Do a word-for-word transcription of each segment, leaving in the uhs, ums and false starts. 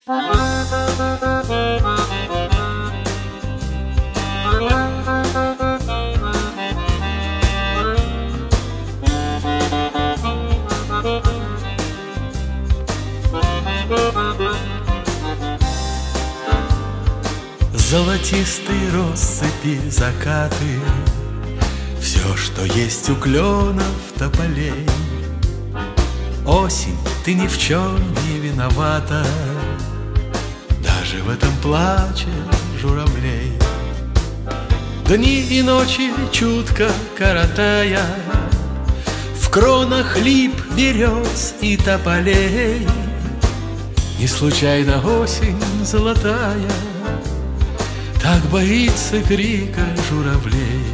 Золотистые россыпи, закаты, все, что есть у кленов, тополей. Осень, ты ни в чем не виновата, даже в этом плаче журавлей. Дни и ночи чутко коротая, в кронах лип, берез и тополей. Не случайно осень золотая так боится крика журавлей.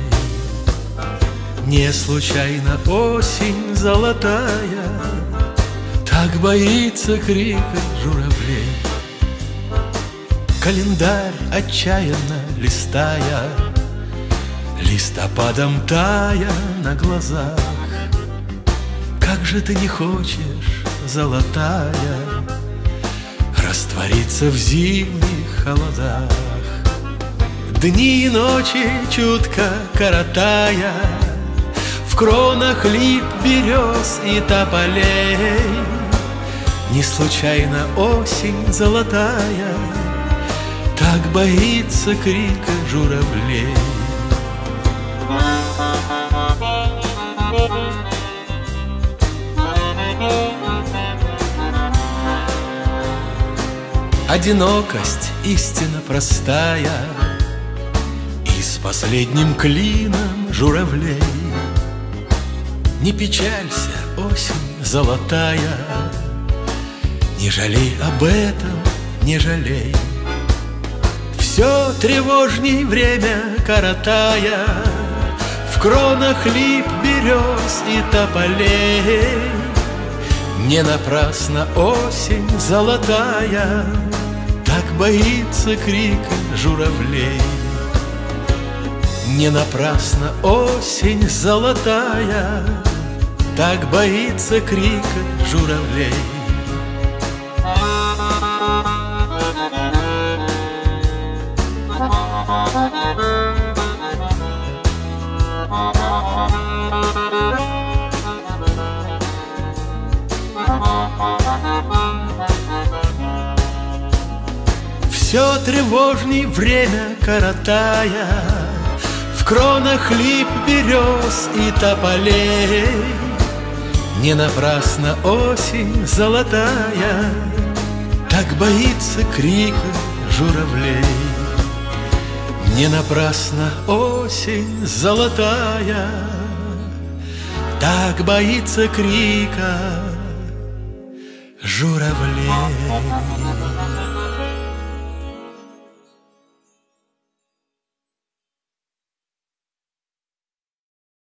Не случайно осень золотая так боится крика журавлей. Календарь отчаянно листая, листопадом тая на глазах. Как же ты не хочешь, золотая, раствориться в зимних холодах. Дни и ночи чутко коротая, в кронах лип, берез и тополей. Не случайно осень золотая так боится крика журавлей. Одинокость истинно простая, и с последним клином журавлей. Не печалься, осень золотая, не жалей об этом, не жалей. Все тревожней время коротая, в кронах лип, берез и тополей. Не напрасно осень золотая так боится крика журавлей. Не напрасно осень золотая так боится крика журавлей. Все тревожней время коротая, в кронах лип, берез и тополей. Не напрасно осень золотая так боится крика журавлей. Не напрасно осень золотая так боится крика журавлей.